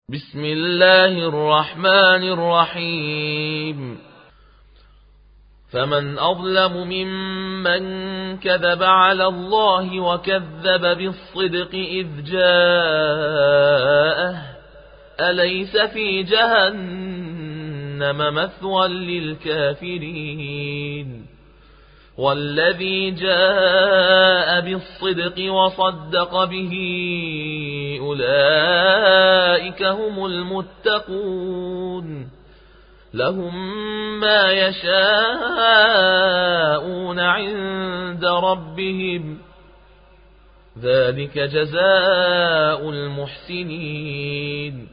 بسم الله الرحمن الرحيم. فمن أظلم ممن كذب على الله وكذب بالصدق إذ جاءه أليس في جهنم مثوى للكافرين والذي جاء بالصدق وصدق به أولئك هم المتقون لهم ما يشاءون عند ربهم ذلك جزاء المحسنين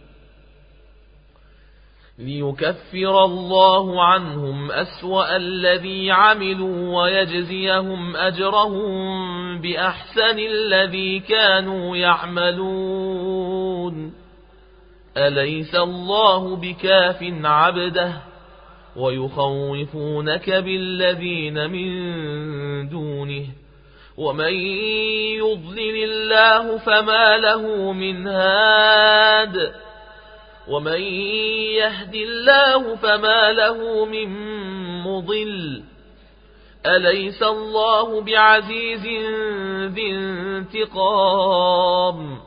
ليكفر الله عنهم أسوأ الذي عملوا ويجزيهم أجرهم بأحسن الذي كانوا يعملون أليس الله بكاف عبده ويخوفونك بالذين من دونه ومن يضلل الله فما له من هاد ومن يهد الله فما له من مضل أليس الله بعزيز ذي انتقام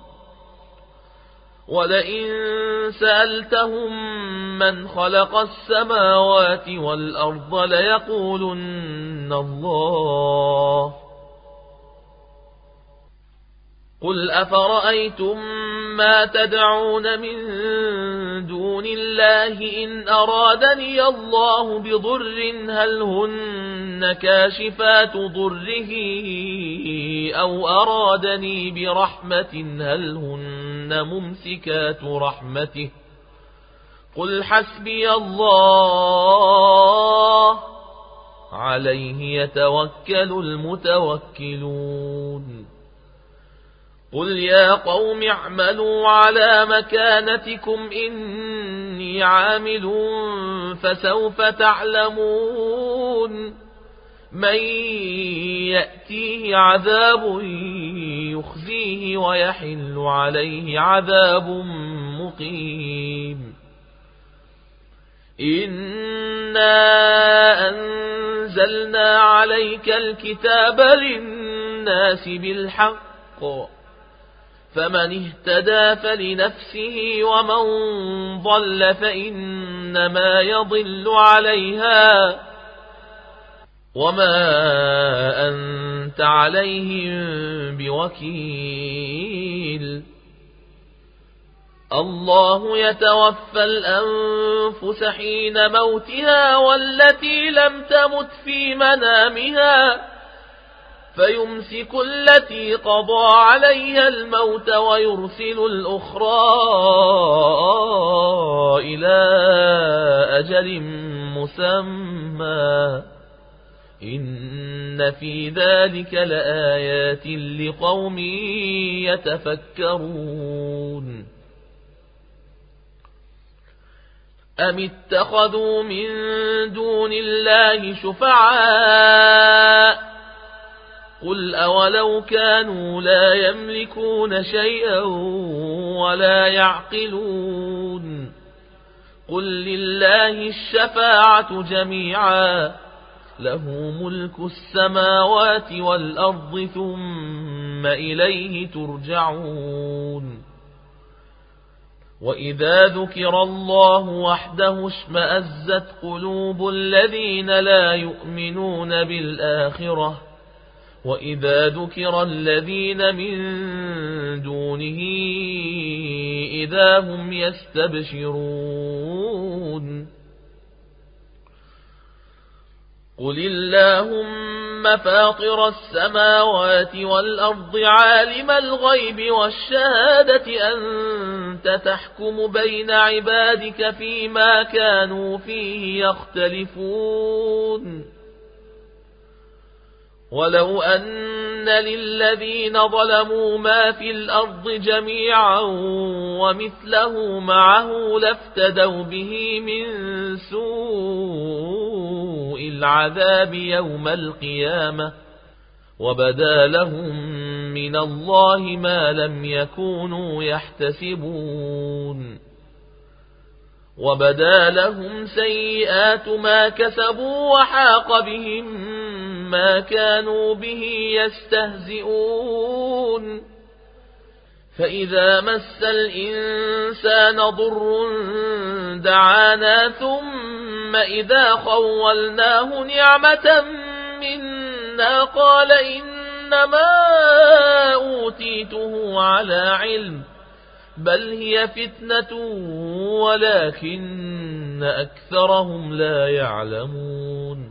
ولئن سألتهم من خلق السماوات والأرض ليقولن الله قل أفرأيتم ما تدعون من دون الله إن أرادني الله بضر هل هن كاشفات ضره أو أرادني برحمة هل هن ممسكات رحمته قل حسبي الله عليه يتوكل المتوكلون قل يا قوم اعملوا على مكانتكم إني عامل فسوف تعلمون من يأتيه عذاب يخزيه ويحل عليه عذاب مقيم إنا أنزلنا عليك الكتاب للناس بالحق فمن اهتدى فلنفسه ومن ضل فإنما يضل عليها وما أنت عليهم بوكيل الله يتوفى الأنفس حين موتها والتي لم تمت في منامها فيمسك التي قضى عليها الموت ويرسل الأخرى إلى أجل مسمى إن في ذلك لآيات لقوم يتفكرون أم اتخذوا من دون الله شفعاء قل أولو كانوا لا يملكون شيئا ولا يعقلون قل لله الشفاعة جميعا له ملك السماوات والأرض ثم إليه ترجعون وإذا ذكر الله وحده اشمأزت قلوب الذين لا يؤمنون بالآخرة وإذا ذكر الذين من دونه إذا هم يستبشرون قل اللهم فاطر السماوات والأرض عالم الغيب والشهادة أنت تحكم بين عبادك فيما كانوا فيه يختلفون ولو أن للذين ظلموا ما في الأرض جميعا ومثله معه لافتدوا به من سوء العذاب يوم القيامة وبدا لهم من الله ما لم يكونوا يحتسبون وبدا لهم سيئات ما كسبوا وحاق بهم ما كانوا به يستهزئون فإذا مس الإنسان ضر دعانا ثم إذا خولناه نعمة منا قال إنما أوتيته على علم بل هي فتنة ولكن أكثرهم لا يعلمون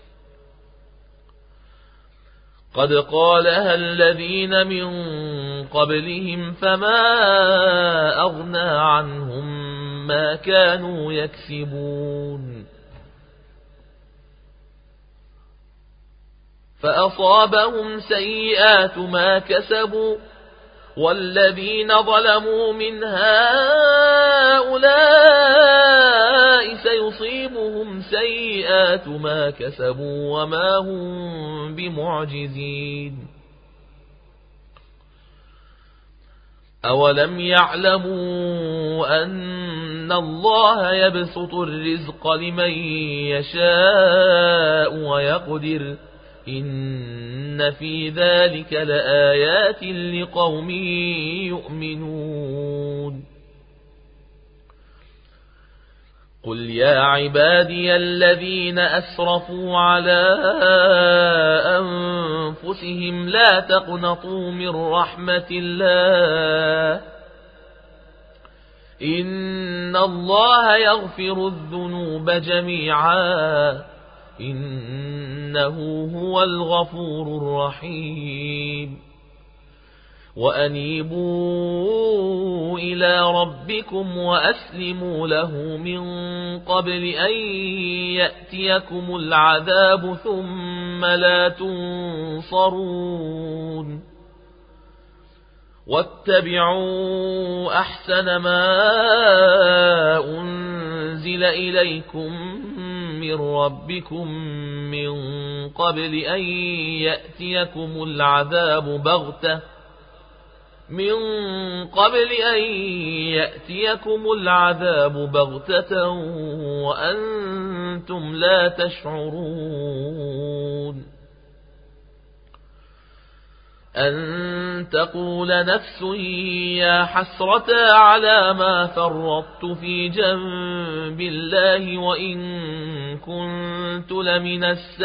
قد قالها الذين من قبلهم فما أغنى عنهم ما كانوا يكسبون فأصابهم سيئات ما كسبوا والذين ظلموا من هؤلاء سيصيبهم سيئات ما كسبوا وما هم بمعجزين أولم يعلموا أن الله يبسط الرزق لمن يشاء ويقدر إن في ذلك لآيات لقوم يؤمنون قل يا عبادي الذين أسرفوا على أنفسهم لا تقنطوا من رحمة الله إن الله يغفر الذنوب جميعا إنه هو الغفور الرحيم وأنيبوا إلى ربكم وأسلموا له من قبل أن يأتيكم العذاب ثم لا تنصرون واتبعوا أحسن ما أنزل إليكم من ربكم من قبل أن يأتيكم العذاب بغتة وأنتم لا تشعرون أن تقول نفس يا حسرة على ما فرطت في جنب الله وإن كنت لمن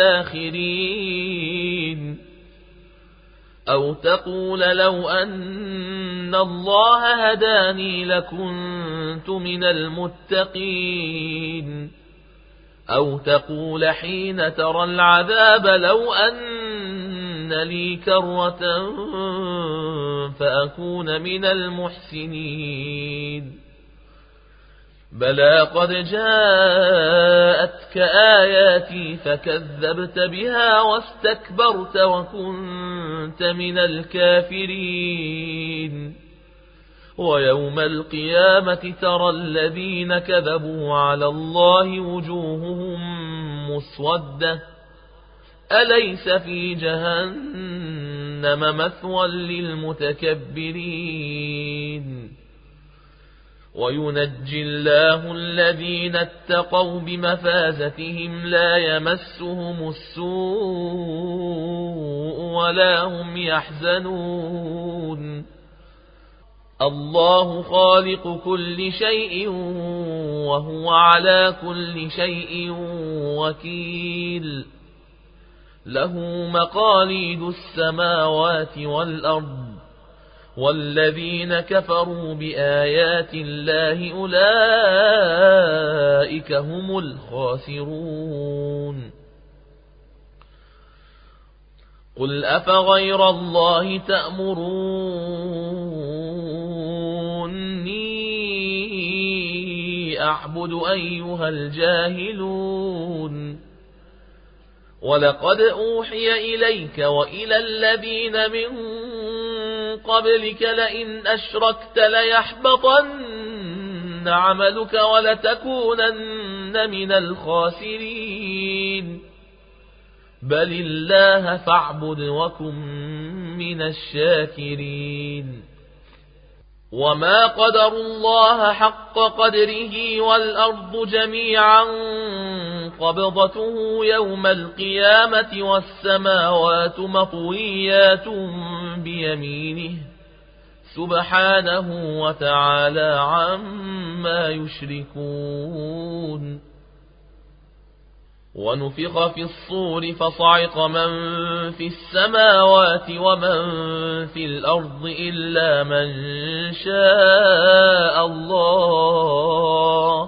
الساخرين أو تقول لو أن الله هداني لكنت من المتقين أو تقول حين ترى العذاب لو أن لي كرة فأكون من المحسنين بلى قد جاءتك آياتي فكذبت بها واستكبرت وكنت من الكافرين ويوم القيامة ترى الذين كذبوا على الله وجوههم مسودة أليس في جهنم مثوى للمتكبرين وينجي الله الذين اتقوا بمفازتهم لا يمسهم السوء ولا هم يحزنون الله خالق كل شيء وهو على كل شيء وكيل له مقاليد السماوات والأرض والذين كفروا بآيات الله أولئك هم الخاسرون قل أفغير الله تأمروني أعبد أيها الجاهلون ولقد أوحي إليك وإلى الذين من قبلك لئن أشركت ليحبطن عملك ولتكونن من الخاسرين بل الله فاعبد وكن من الشاكرين وما قدروا الله حق قدره والأرض جميعا قبضته يوم القيامة والسماوات مطويات بيمينه سبحانه وتعالى عما يشركون. ونفخ في الصور فصعق من في السماوات ومن في الأرض إلا من شاء الله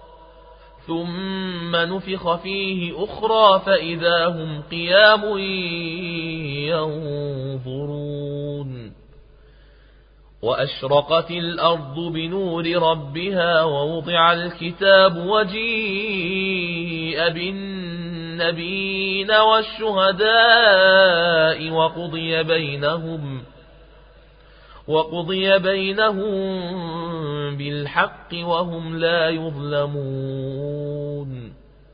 ثم نفخ فيه أخرى فإذا هم قيام ينظرون. وأشرقت الأرض بنور ربها ووضع الكتاب وجيء بالنبيين والشهداء وقضي بينهم بالحق وهم لا يظلمون.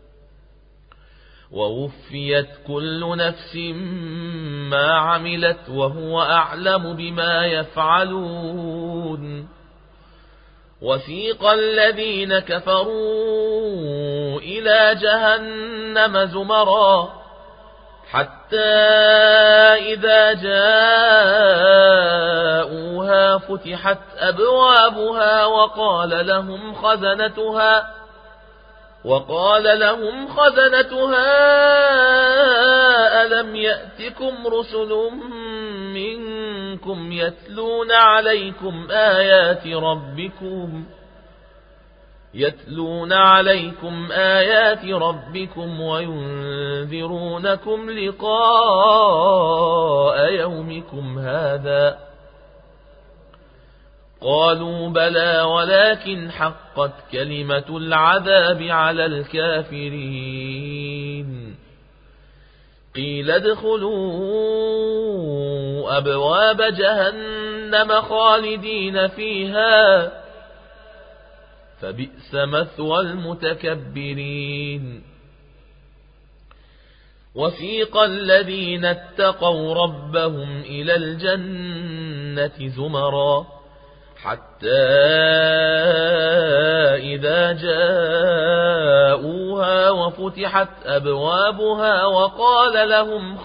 ووفيت كل نفس ما عملت وهو أعلم بما يفعلون. وسيق الذين كفروا إلى جهنم زمرا حتى إذا جاءوها فتحت أبوابها وقال لهم خزنتها ألم يأتكم رسل منكم يتلون عليكم آيات ربكم وينذرونكم لقاء يومكم هذا قالوا بلى ولكن حقت كلمة العذاب على الكافرين. قيل ادخلوا أبواب جهنم خالدين فيها فبئس مثوى المتكبرين. وسيق الذين اتقوا ربهم إلى الجنة زمرا حتى إذا جاءوها وفتحت أبوابها وقال لهم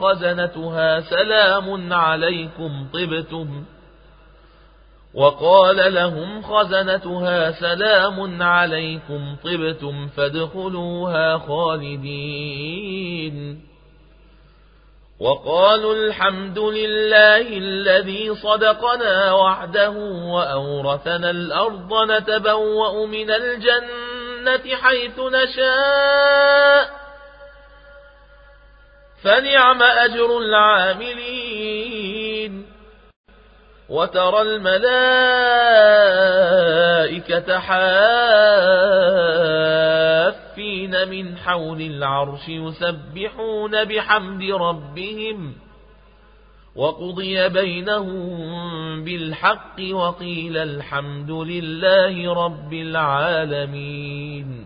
خزنتها سلام عليكم طبتم فادخلوها خالدين. وقالوا الحمد لله الذي صدقنا وعده وأورثنا الأرض نتبوأ من الجنة حيث نشاء فنعم أجر العاملين. وترى الملائكة حافين من حول العرش يسبحون بحمد ربهم وقضي بينهم بالحق وقيل الحمد لله رب العالمين.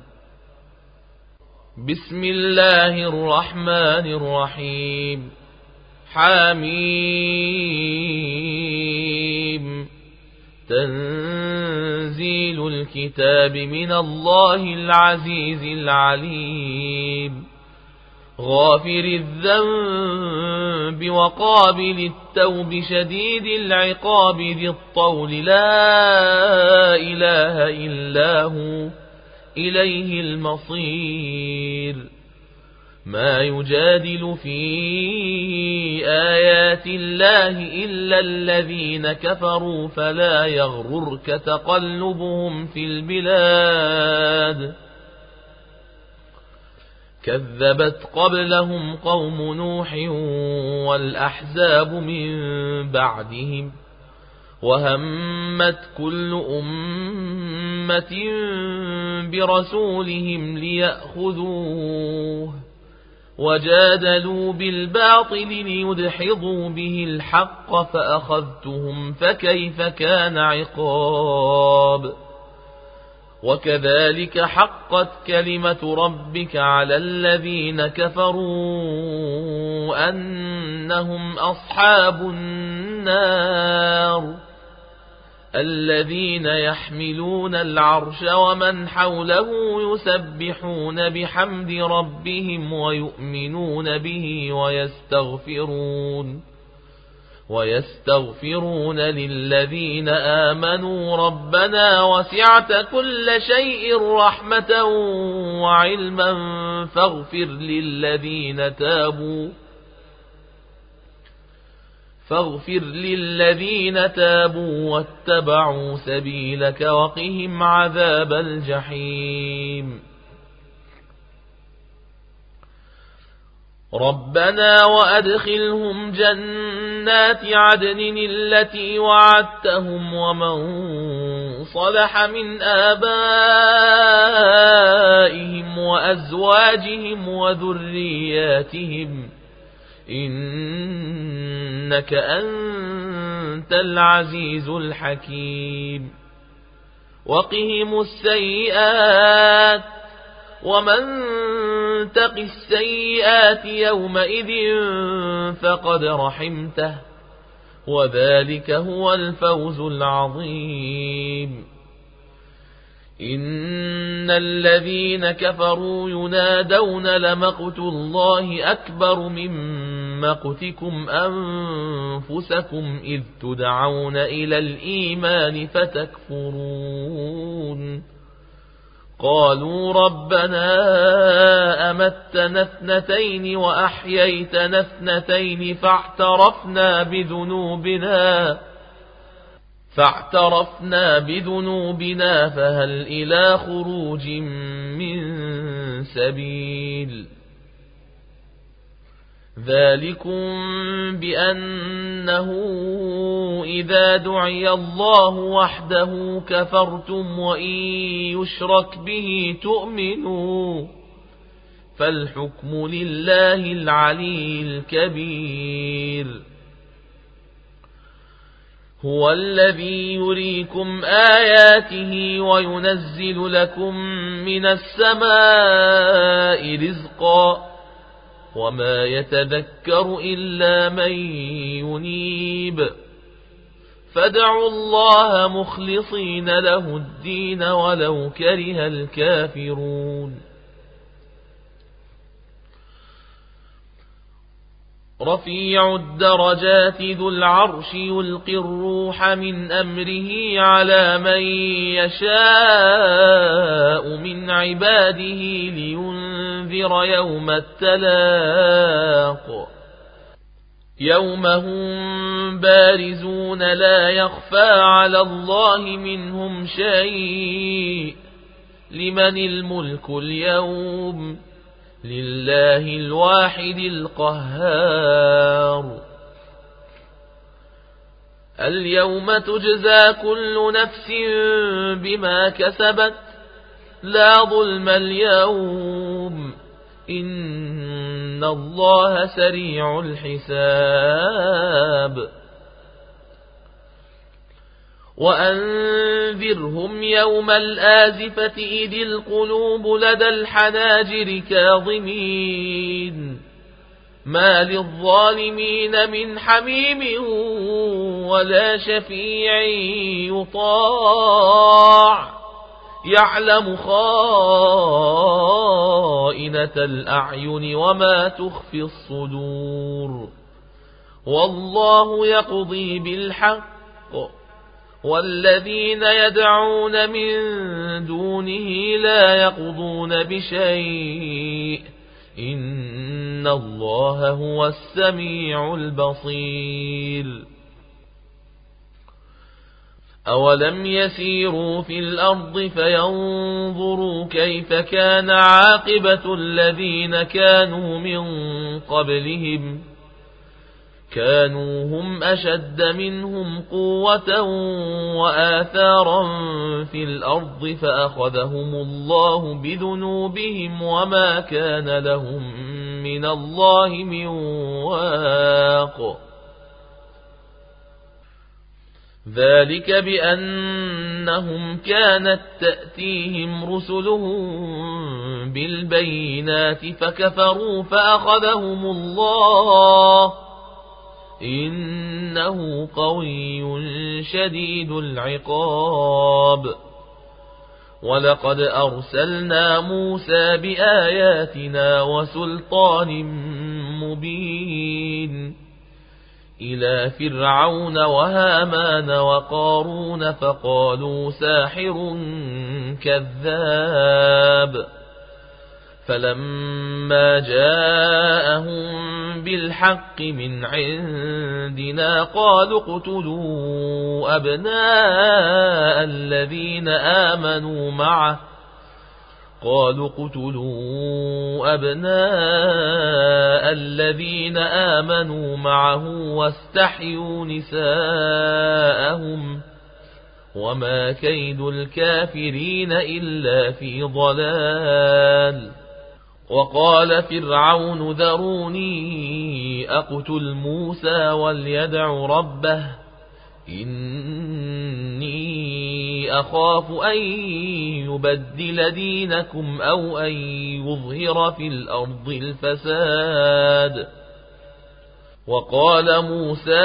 بسم الله الرحمن الرحيم. حميم. تنزيل الكتاب من الله العزيز العليم. غافر الذنب وقابل التوب شديد العقاب ذي الطول لا إله إلا هو إليه المصير. ما يجادل في آيات الله إلا الذين كفروا فلا يغررك تقلبهم في البلاد. كذبت قبلهم قوم نوح والأحزاب من بعدهم وهمت كل أمة برسولهم ليأخذوه وجادلوا بالباطل ليدحضوا به الحق فأخذتهم فكيف كان عقاب. وكذلك حقت كلمة ربك على الذين كفروا أنهم أصحاب النار. الذين يحملون العرش ومن حوله يسبحون بحمد ربهم ويؤمنون به ويستغفرون للذين آمنوا ربنا وسعت كل شيء رحمة وعلما فاغفر للذين تابوا واتبعوا سبيلك وقهم عذاب الجحيم. ربنا وأدخلهم جنات عدن التي وعدتهم ومن صلح من آبائهم وأزواجهم وذرياتهم إنك أنت العزيز الحكيم. وقهم السيئات ومن تق السيئات يومئذ فقد رحمته وذلك هو الفوز العظيم. إن الذين كفروا ينادون لمقت الله أكبر من مقتكم أنفسكم إذ تدعون إلى الإيمان فتكفرون. قالوا ربنا أمتنا اثنتين وأحييتنا اثنتين فاعترفنا بذنوبنا فهل إلى خروج من سبيل. ذلكم بأنه إذا دعي الله وحده كفرتم وإن يشرك به تؤمنوا فالحكم لله العلي الكبير. هو الذي يريكم آياته وينزل لكم من السماء رزقا وما يتذكر إلا من ينيب فادعوا الله مخلصين له الدين ولو كره الكافرون. رفيع الدرجات ذو العرش يلقي الروح من أمره على من يشاء من عباده لينذر يوم التلاق يوم هم بارزون لا يخفى على الله منهم شيء. لمن الملك اليوم لله الواحد القهار. اليوم تجزى كل نفس بما كسبت لا ظلم اليوم إن الله سريع الحساب. وأنذرهم يوم الآزفة إذ القلوب لدى الحناجر كاظمين ما للظالمين من حميم ولا شفيع يطاع يعلم خائنة الأعين وما تخفي الصدور. والله يقضي بالحق والذين يدعون من دونه لا يقضون بشيء إن الله هو السميع البصير. أولم يسيروا في الأرض فينظروا كيف كان عاقبة الذين كانوا من قبلهم كانوا هم أشد منهم قوة وآثارا في الأرض فأخذهم الله بذنوبهم وما كان لهم من الله من واق. ذلك بأنهم كانت تأتيهم رسلهم بالبينات فكفروا فأخذهم الله إنه قوي شديد العقاب. ولقد أرسلنا موسى بآياتنا وسلطان مبين إلى فرعون وهامان وقارون فقالوا ساحر كذاب. فلما جاءهم بالحق من عندنا قالوا اقتلوا أبناء الذين آمنوا معه واستحيوا نساءهم وما كيد الكافرين إلا في ضلال. وقال فرعون ذروني أقتل موسى وليدع ربه إني أخاف أن يبدل دينكم أو أن يظهر في الأرض الفساد. وقال موسى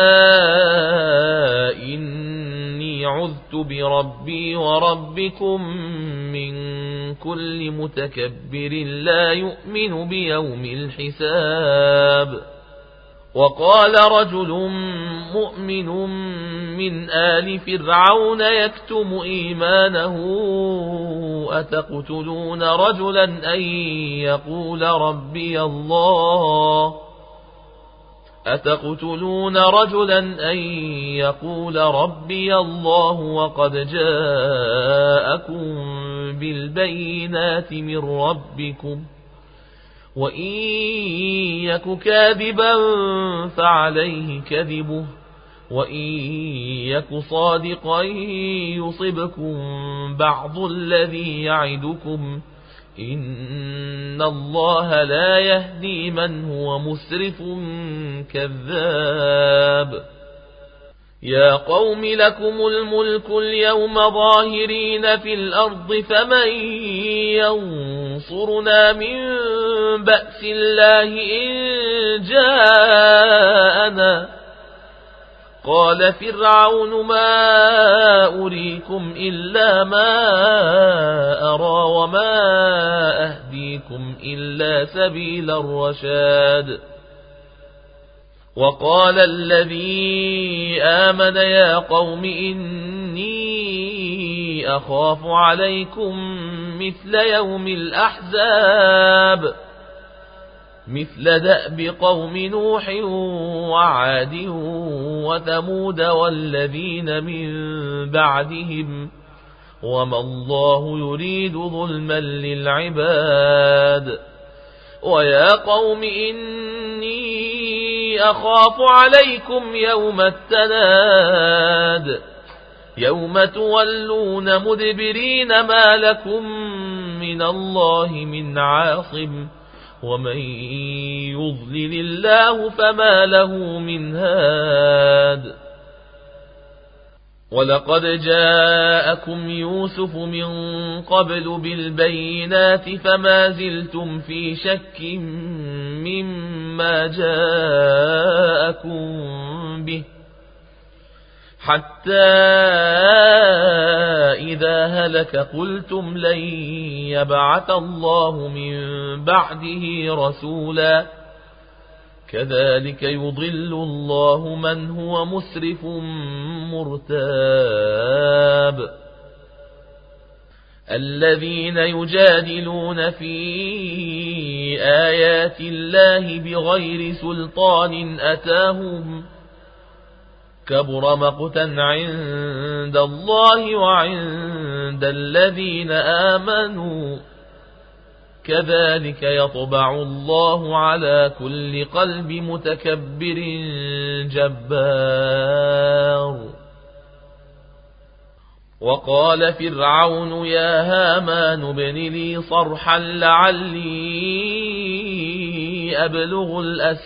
إني عذت بربي وربكم من كل متكبر لا يؤمن بيوم الحساب. وقال رجل مؤمن من آل فرعون يكتم إيمانه أتقتلون رجلا أن يقول ربي الله وقد جاءكم بالبينات من ربكم وإن يك كاذبا فعليه كذبه وإن يك صادقا يصبكم بعض الذي يعدكم إن الله لا يهدي من هو مسرف كذاب. يا قوم لكم الملك اليوم ظاهرين في الأرض فمن ينصرنا من بأس الله إن جاءنا. قال فرعون ما أريكم إلا ما أرى وما أهديكم إلا سبيل الرشاد. وقال الذي آمن يا قوم إني أخاف عليكم مثل يوم الأحزاب مثل دأب قوم نوح وعاد وثمود والذين من بعدهم وما الله يريد ظلما للعباد. ويا قوم إني أخاف عليكم يوم التناد يوم تولون مدبرين ما لكم من الله من عاصم ومن يضلل الله فما له من هاد. ولقد جاءكم يوسف من قبل بالبينات فما زلتم في شك مما جاءكم به حتى إذا هلك قلتم لن يبعث الله من بعده رسولا كذلك يضل الله من هو مسرف مرتاب. الذين يجادلون في آيات الله بغير سلطان أتاهم كبر مقتا عند الله وعند الذين آمنوا كذلك يطبع الله على كل قلب متكبر جبار. وقال فرعون يا هامان ابن لي صرحا لعلي أبلغ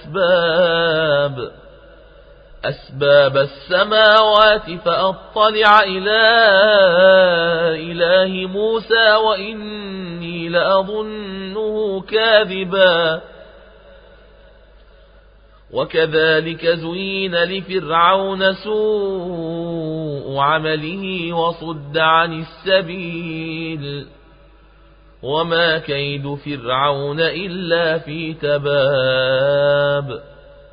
أسباب السماوات فأطلع إلى إله موسى وإني لأظنه كاذبا وكذلك زين لفرعون سوء عمله وصد عن السبيل وما كيد فرعون إلا في تباب.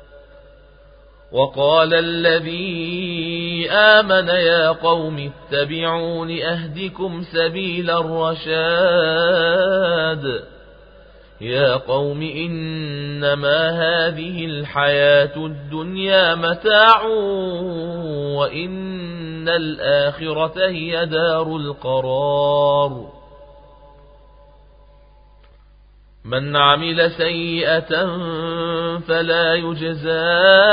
وقال الذي آمن يا قوم اتبعون أهدكم سبيل الرشاد. يا قوم إنما هذه الحياة الدنيا متاع وإن الآخرة هي دار القرار. من عمل سيئة فلا يجزى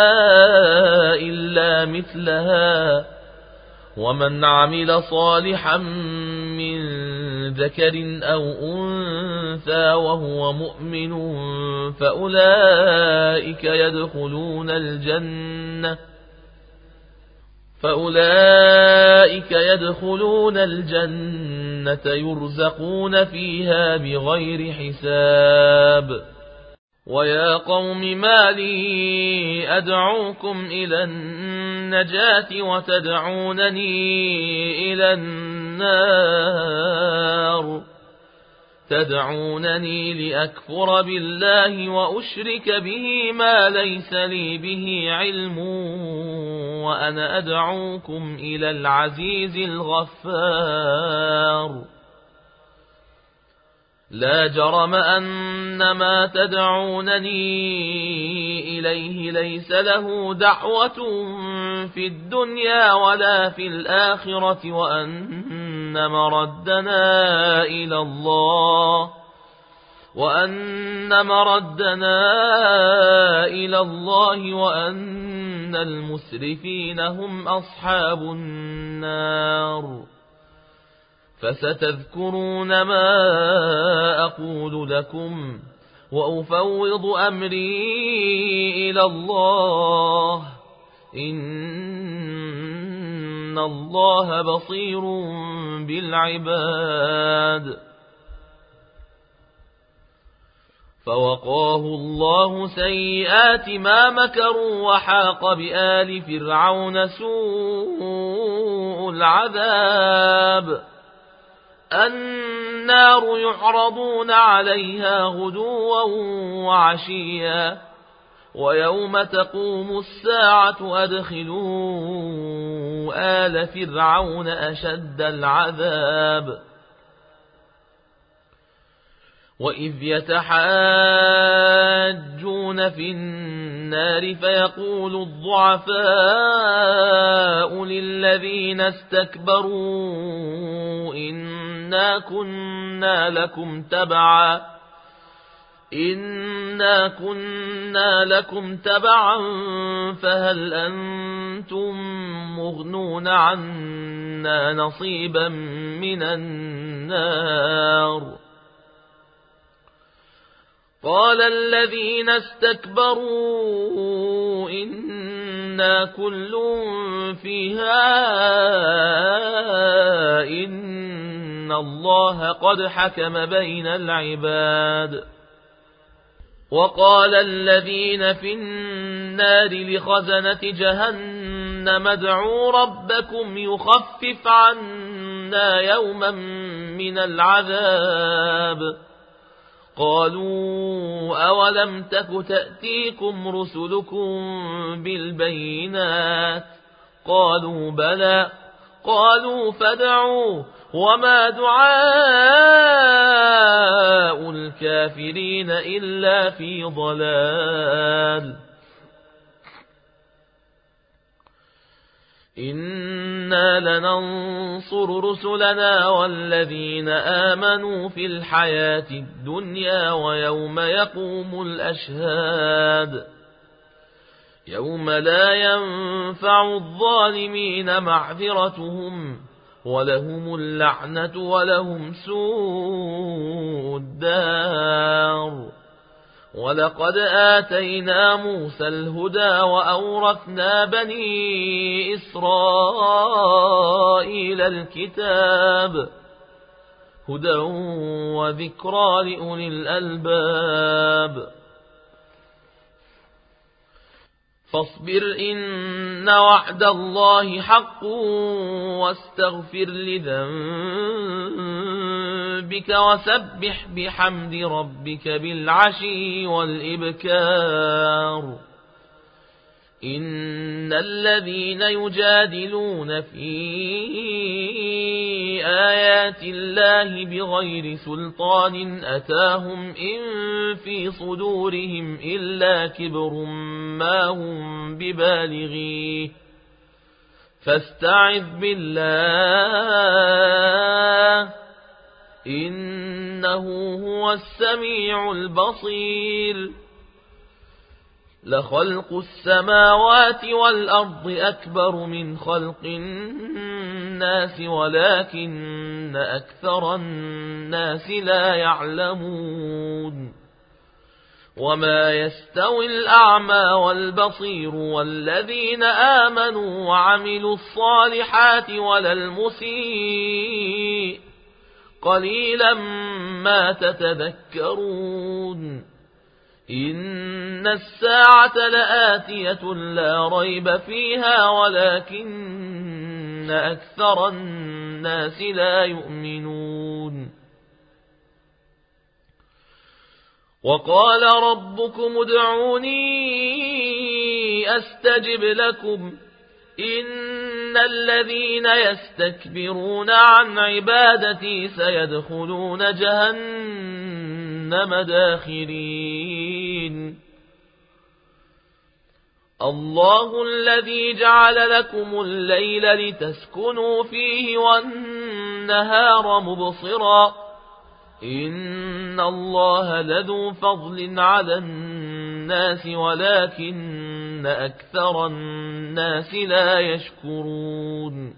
إلا مثلها ومن عمل صالحا من ذكر أو أنثى وهو مؤمن فأولئك يدخلون الجنة يرزقون فيها بغير حساب. ويا قوم ما لي أدعوكم إلى النجاة وتدعونني إلى النار. تدعونني لأكفر بالله وأشرك به ما ليس لي به علم وأنا أدعوكم إلى العزيز الغفار. لا جرم أن ما تدعونني إليه ليس له دعوة في الدنيا ولا في الآخرة وأن مردنا إلى الله وأن المسرفين هم أصحاب النار. فستذكرون ما أقول لكم وأفوض أمري إلى الله إن الله بصير بالعباد. فوقاه الله سيئات ما مكروا وحاق بآل فرعون سوء العذاب. النار يعرضون عليها غدوا وعشيا ويوم تقوم الساعة أدخلوا آل فرعون أشد العذاب. وإذ يتحاجون في النار فيقول الضعفاء للذين استكبروا إنا كنا لكم تبعا فهل أنتم مغنون عنا نصيبا من النار. قال الذين استكبروا إنا كل فيها إن الله قد حكم بين العباد. وقال الذين في النار لخزنة جهنم ادعوا ربكم يخفف عنا يوما من العذاب. قالوا أولم تك تأتيكم رسلكم بالبينات قالوا بلى قالوا فادعوا وما دعاء الكافرين إلا في ضلال. إنا لننصر رسلنا والذين آمنوا في الحياة الدنيا ويوم يقوم الأشهاد. يوم لا ينفع الظالمين معذرتهم ولهم اللعنة ولهم سوء الدار. ولقد آتينا موسى الهدى وأورثنا بني إسرائيل الكتاب هدى وذكرى لأولي الألباب. فاصبر إن وعد الله حق واستغفر لذنبك وسبح بحمد ربك بالعشي والإبكار إن الذين يجادلون في آيات الله بغير سلطان أتاهم إن في صدورهم إلا كبر ما هم ببالغيه فاستعذ بالله إنه هو السميع البصير لخلق السماوات والأرض أكبر من خلق الناس ولكن أكثر الناس لا يعلمون وما يستوي الأعمى والبصير والذين آمنوا وعملوا الصالحات ولا المسيء قليلا ما تتذكرون إن الساعة لآتية لا ريب فيها ولكن أكثر الناس لا يؤمنون وقال ربكم ادعوني أستجب لكم إن الذين يستكبرون عن عبادتي سيدخلون جهنم داخرين الله الذي جعل لكم الليل لتسكنوا فيه والنهار مبصرا إن الله لذو فضل على الناس ولكن أكثر الناس لا يشكرون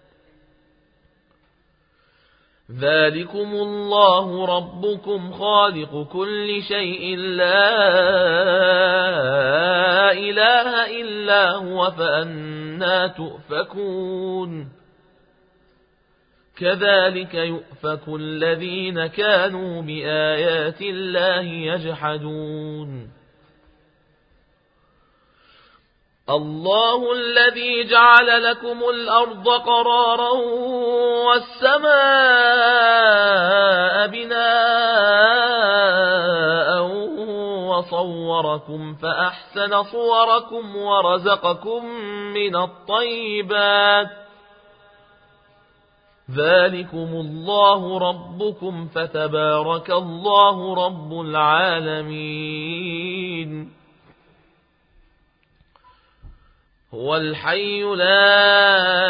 ذلكم الله ربكم خالق كل شيء لا إله إلا هو فأنى تؤفكون كذلك يؤفك الذين كانوا بآيات الله يجحدون الله الذي جعل لكم الأرض قرارا والسماء بناء وصوركم فأحسن صوركم ورزقكم من الطيبات ذلكم الله ربكم فتبارك الله رب العالمين هو الحي لا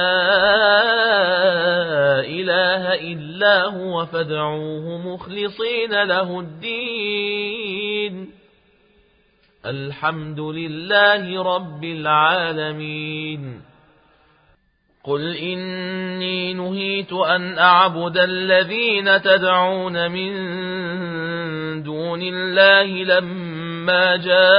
إله إلا هو فادعوه مخلصين له الدين الحمد لله رب العالمين قل إني نهيت أن أعبد الذين تدعون من دون الله لما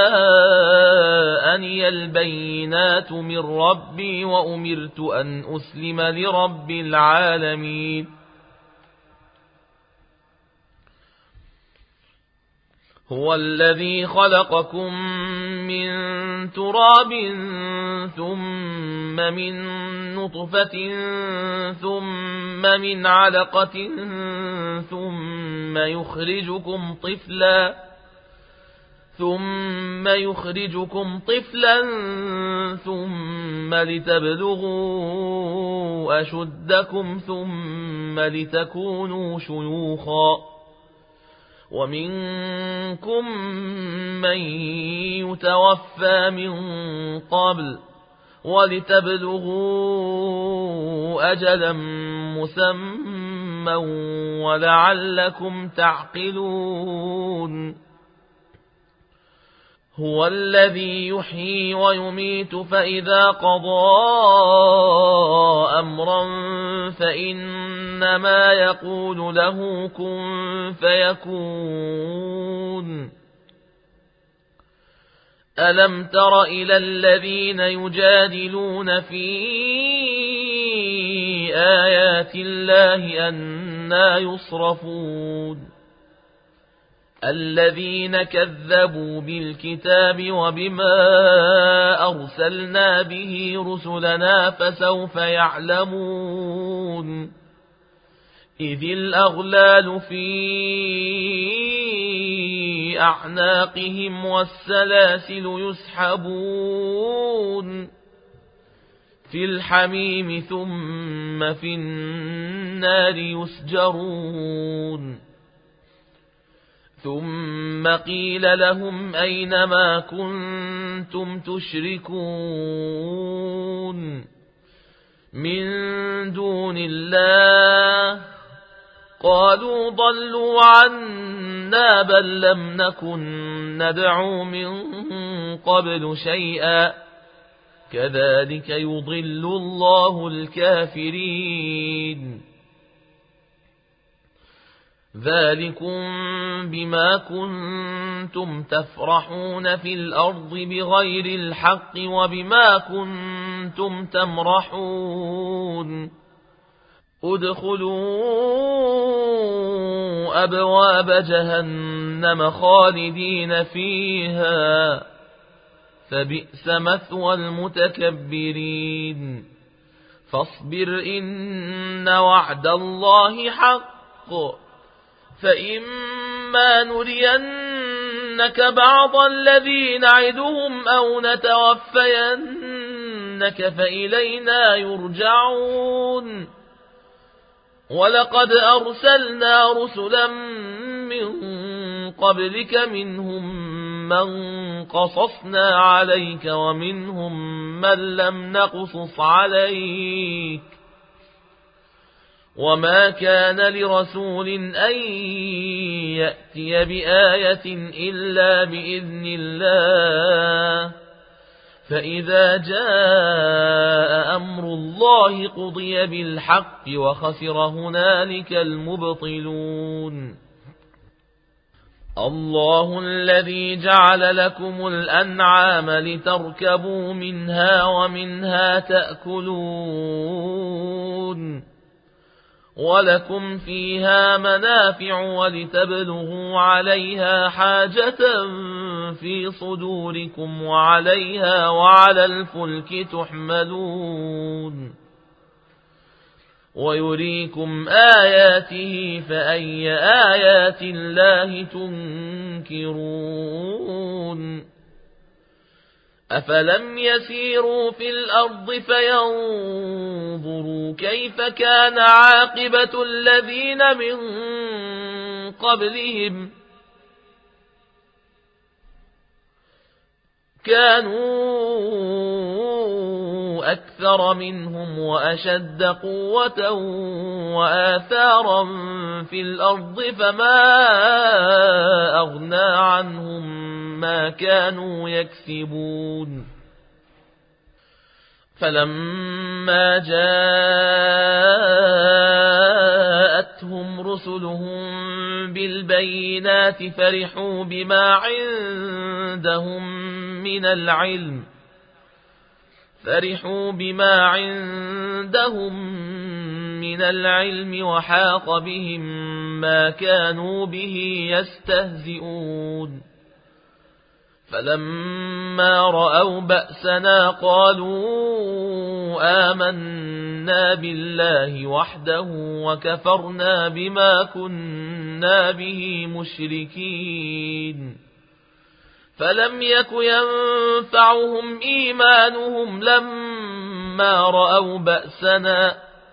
جاءني البينات من ربي وأمرت أن أسلم لرب العالمين هو الذي خلقكم من تراب ثم من نطفة ثم من علقة ثم يخرجكم طفلا ثم لتبلغوا أشدكم ثم لتكونوا شيوخا ومنكم من يتوفى من قبل ولتبلغوا أجلا مسمى ولعلكم تعقلون هو الذي يحيي ويميت فإذا قضى أمرا فإنما يقول له كن فيكون ألم تر إلى الذين يجادلون في آيات الله أنى يصرفون الذين كذبوا بالكتاب وبما أرسلنا به رسلنا فسوف يعلمون إذ الأغلال في أعناقهم والسلاسل يسحبون في الحميم ثم في النار يسجرون ثم قيل لهم أين ما كنتم تشركون من دون الله قالوا ضلوا عنا بل لم نكن ندعو من قبل شيئا كذلك يضل الله الكافرين ذلكم بما كنتم تفرحون في الأرض بغير الحق وبما كنتم تمرحون ادخلوا أبواب جهنم خالدين فيها فبئس مثوى المتكبرين فاصبر إن وعد الله حق فإما نرينك بعض الذي نعدهم أو نتوفينك فإلينا يرجعون ولقد أرسلنا رسلا من قبلك منهم من قصصنا عليك ومنهم من لم نقصص عليك وما كان لرسول أن يأتي بآية إلا بإذن الله فإذا جاء أمر الله قضي بالحق وخسر هنالك المبطلون الله الذي جعل لكم الأنعام لتركبوا منها ومنها تأكلون ولكم فيها منافع ولتبلغوا عليها حاجة في صدوركم وعليها وعلى الفلك تحملون ويريكم آياته فأي آيات الله تنكرون أفلم يسيروا في الأرض فينظروا كيف كان عاقبة الذين من قبلهم كانوا أكثر منهم وأشد قوة وآثارا في الأرض فما أغنى عنهم ما كانوا يكسبون فلما جاءتهم رسلهم بالبينات فرحوا بما عندهم من العلم وحاق بهم ما كانوا به يستهزئون فلما رأوا بأسنا قالوا آمنا بالله وحده وكفرنا بما كنا به مشركين فلم يك ينفعهم إيمانهم لما رأوا بأسنا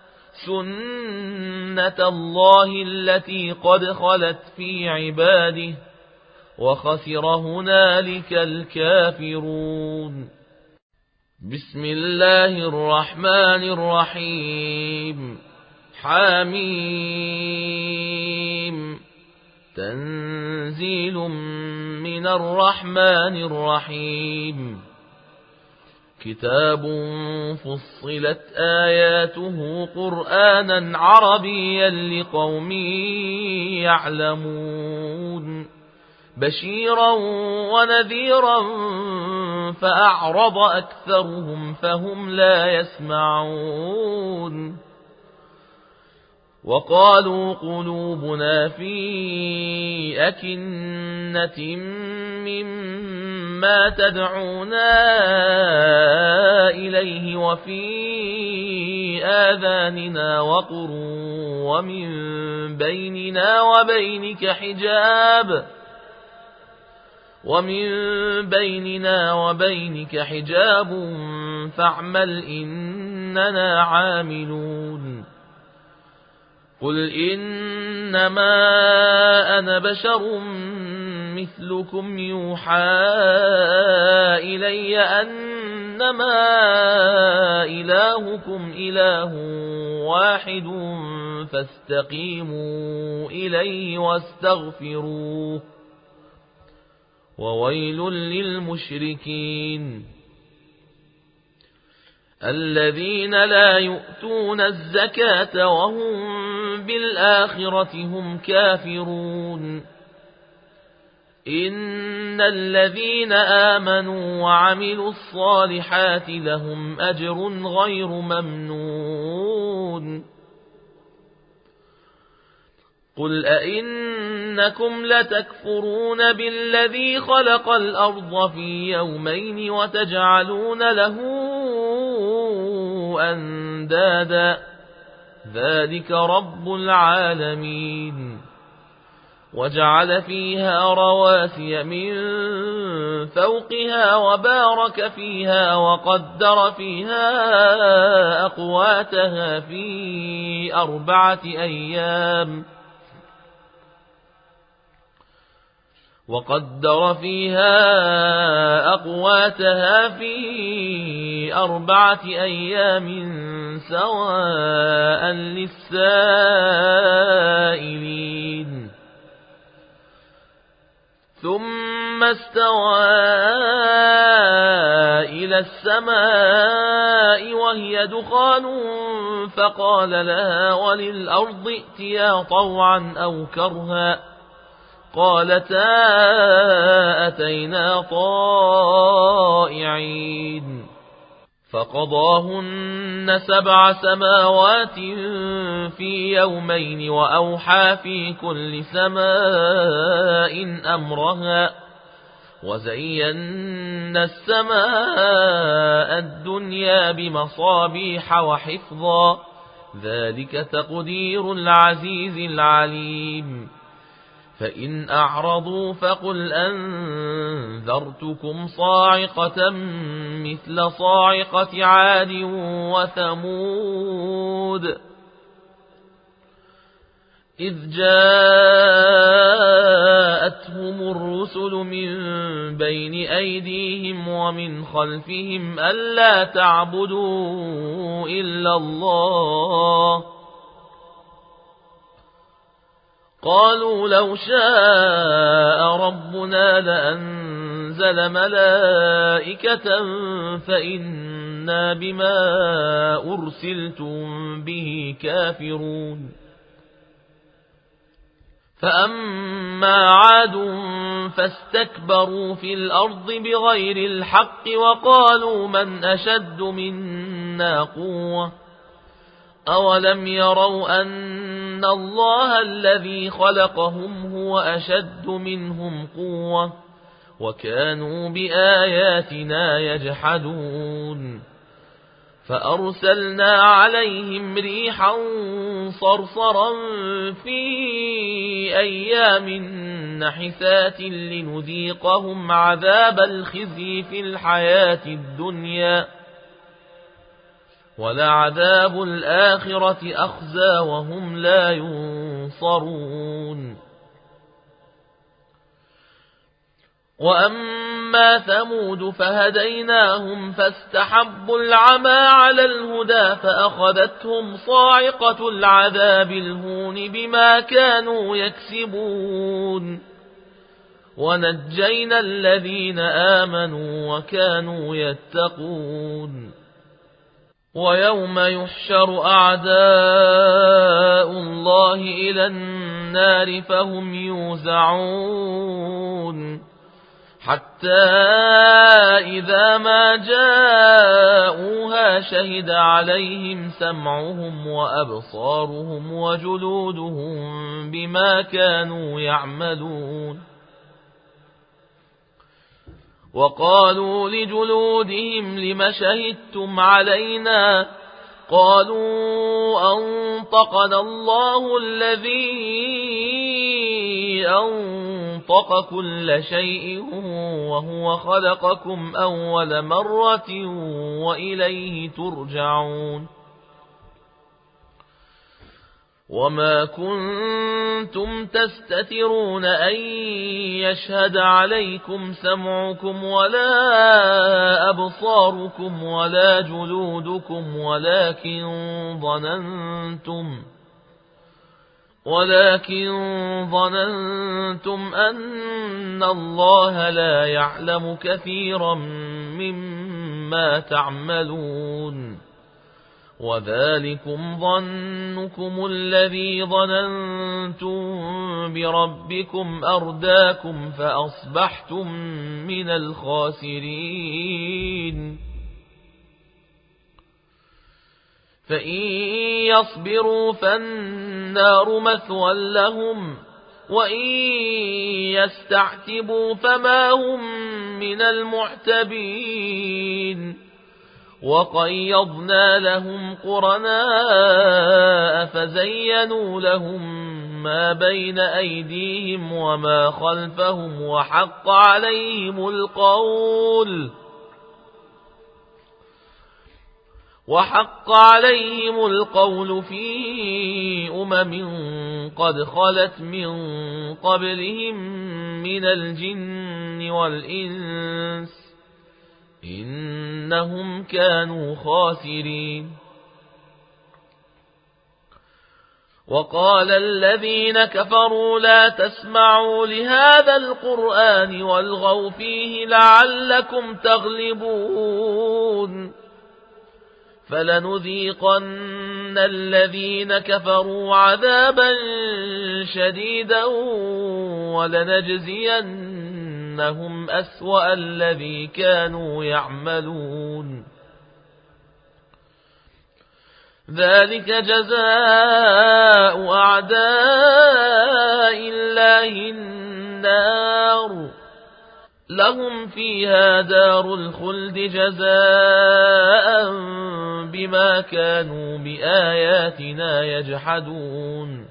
سنة الله التي قد خلت في عباده وخسر هنالك الكافرون بسم الله الرحمن الرحيم حميم تنزيل من الرحمن الرحيم كتاب فصلت آياته قرآنا عربيا لقوم يعلمون بشيرا ونذيرا فأعرض أكثرهم فهم لا يسمعون وقالوا قلوبنا في أكنة مما تدعونا إليه وفي آذاننا وقر ومن بيننا وبينك حجاب فاعمل إننا عاملون قل إنما أنا بشر مثلكم يوحى إلي أنما إلهكم إله واحد فاستقيموا إليه واستغفروه وويل للمشركين الذين لا يؤتون الزكاة وهم بالآخرة هم كافرون إن الذين آمنوا وعملوا الصالحات لهم أجر غير ممنون قل أئنكم لتكفرون بالذي خلق الأرض في يومين وتجعلون له أندادا ذلك رب العالمين وجعل فيها رواسي من فوقها وبارك فيها وقدر فيها أقواتها في 4 أيام سواء للسائلين ثم استوى إلى السماء وهي دخان فقال لها وللأرض ائتيا طوعا أو كرها قالتا أتينا طائعين فقضاهن 7 سماوات في يومين وأوحى في كل سماء أمرها وزينا السماء الدنيا بمصابيح وحفظا ذلك تقدير العزيز العليم فإن أعرضوا فقل أنذرتكم صاعقة مثل صاعقة عاد وثمود إذ جاءتهم الرسل من بين أيديهم ومن خلفهم ألا تعبدوا إلا الله قالوا لو شاء ربنا لأنزل ملائكة فإنا بما أرسلتم به كافرون فأما عاد فاستكبروا في الأرض بغير الحق وقالوا من أشد منا قوة أولم يروا أن الله الذي خلقهم هو أشد منهم قوة وكانوا بآياتنا يجحدون فأرسلنا عليهم ريحا صرصرا في أيام نحسات لنذيقهم عذاب الخزي في الحياة الدنيا ولعذاب الآخرة أخزى وهم لا ينصرون وأما ثمود فهديناهم فاستحبوا العمى على الهدى فأخذتهم صاعقة العذاب الهون بما كانوا يكسبون ونجينا الذين آمنوا وكانوا يتقون ويوم يحشر أعداء الله إلى النار فهم يوزعون حتى إذا ما جاءوها شهد عليهم سمعهم وأبصارهم وجلودهم بما كانوا يعملون. وقالوا لجلودهم لم شهدتم علينا؟ قالوا أنطقنا الله الذي أنطق كل شيء وهو خلقكم أول مرة وإليه ترجعون. وما كنتم تستترون أن يشهد عليكم سمعكم ولا أبصاركم ولا جلودكم ولكن ظننتم أن الله لا يعلم كثيرا مما تعملون. وذلكم ظنكم الذي ظننتم بربكم أرداكم فأصبحتم من الخاسرين. فإن يصبروا فالنار مثوى لهم وإن يستعتبوا فما هم من المعتبين. وقيضنا لهم قرناء فزينوا لهم ما بين أيديهم وما خلفهم وحق عليهم القول في قد خلت من قبلهم من الجن والإنس إنهم كانوا خاسرين. وقال الذين كفروا لا تسمعوا لهذا القرآن والغوا فيه لعلكم تغلبون. فلنذيقن الذين كفروا عذابا شديدا ولنجزينهم أسوأ الذي كانوا يعملون. ذلك جزاء أعداء الله النار لهم فيها دار الخلد جزاء بما كانوا بآياتنا يجحدون.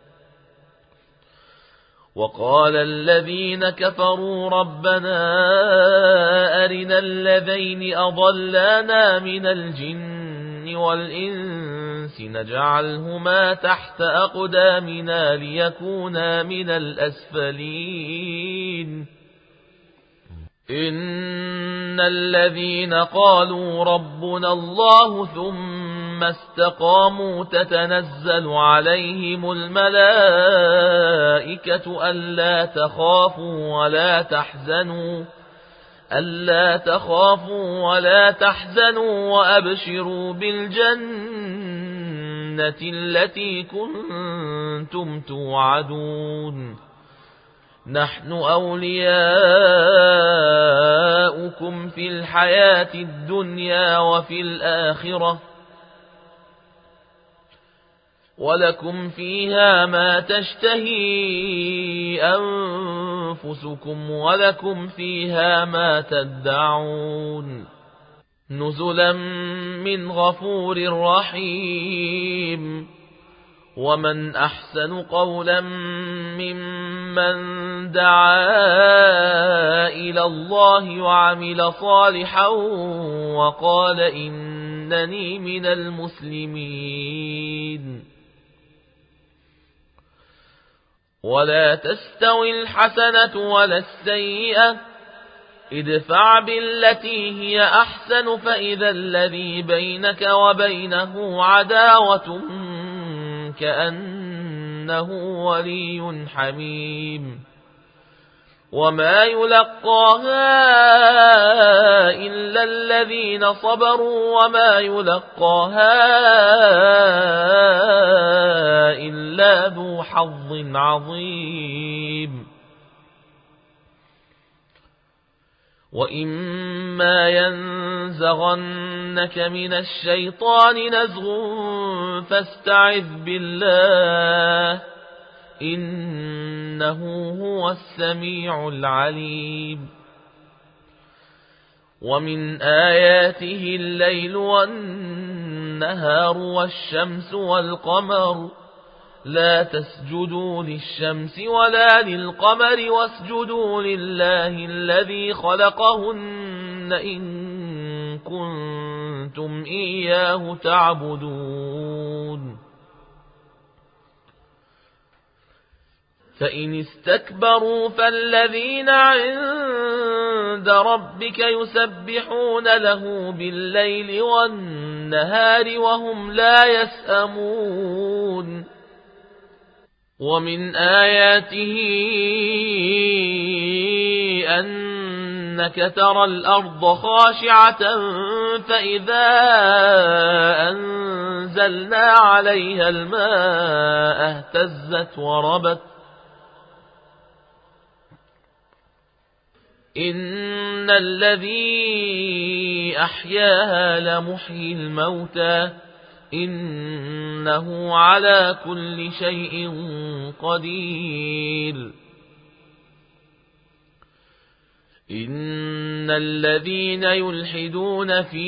وقال الذين كفروا ربنا أرنا الذين أضلانا من الجن والإنس نجعلهما تحت أقدامنا ليكونا من الأسفلين. إن الذين قالوا ربنا الله ثم استقاموا تتنزل عليهم الملائكة ألا تخافوا ولا تحزنوا وأبشروا بالجنة التي كنتم توعدون. نحن أولياؤكم في الحياة الدنيا وفي الآخرة ولكم فيها ما تشتهي أنفسكم ولكم فيها ما تدعون. نزلا من غفور رحيم. ومن أحسن قولا ممن دعا إلى الله وعمل صالحا وقال إنني من المسلمين. ولا تستوي الحسنة ولا السيئة ادفع بالتي هي أحسن فإذا الذي بينك وبينه عداوة كأنه ولي حميم. وما يلقاها إلا الذين صبروا وما يلقاها إلا ذو حظ عظيم. وإما ينزغنك من الشيطان نزغ فاستعذ بالله إنه هو السميع العليم ومن آياته الليل والنهار والشمس والقمر لا تسجدوا للشمس ولا للقمر واسجدوا لله الذي خلقهن إن كنتم إياه تعبدون فإن استكبروا فالذين عند ربك يسبحون له بالليل والنهار وهم لا يسأمون ومن آياته أنك ترى الأرض خاشعة فإذا أنزلنا عليها الماء اهتزت وربت إن الذي أحياها لمحيي الموتى إنه على كل شيء قدير إن الذين يلحدون في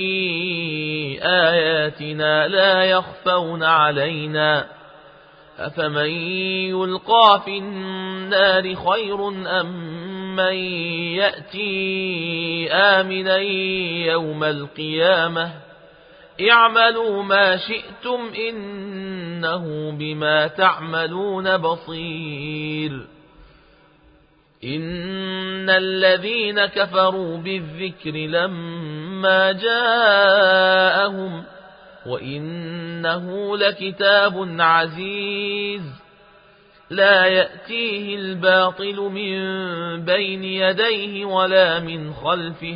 آياتنا لا يخفون علينا أفمن يلقى في النار خير أم من يأتي آمنا يوم القيامة اعملوا ما شئتم إنه بما تعملون بصير إن الذين كفروا بالذكر لما جاءهم وإنه لكتاب عزيز لا يأتيه الباطل من بين يديه ولا من خلفه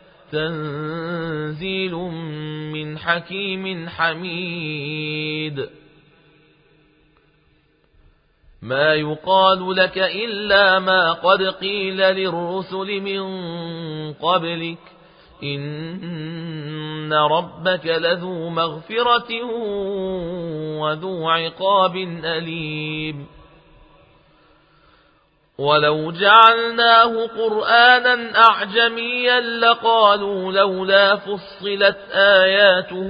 تنزيل من حكيم حميد ما يقال لك إلا ما قد قيل للرسل من قبلك إن ربك لذو مغفرة وذو عقاب أليم ولو جعلناه قرآنا أعجميا لقالوا لولا فصلت آياته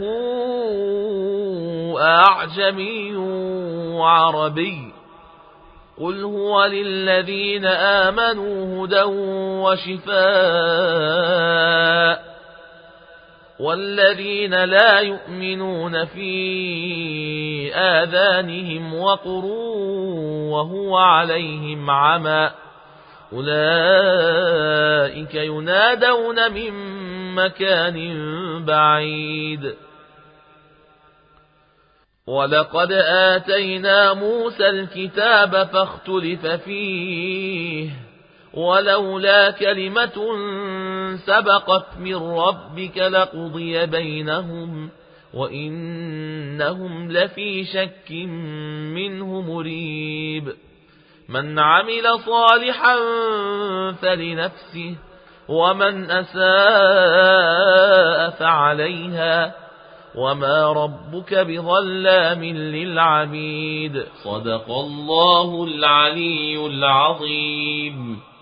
أعجمي وعربي قل هو للذين آمنوا هدى وشفاء والذين لا يؤمنون في آذانهم وقر وهو عليهم عمى أولئك ينادون من مكان بعيد ولقد آتينا موسى الكتاب فاختلف فيه ولولا كلمة سبقت من ربك لقضي بينهم وإنهم لفي شك منه مريب من عمل صالحا فلنفسه ومن أساء فعليها وما ربك بظلام للعبيد صدق الله العلي العظيم.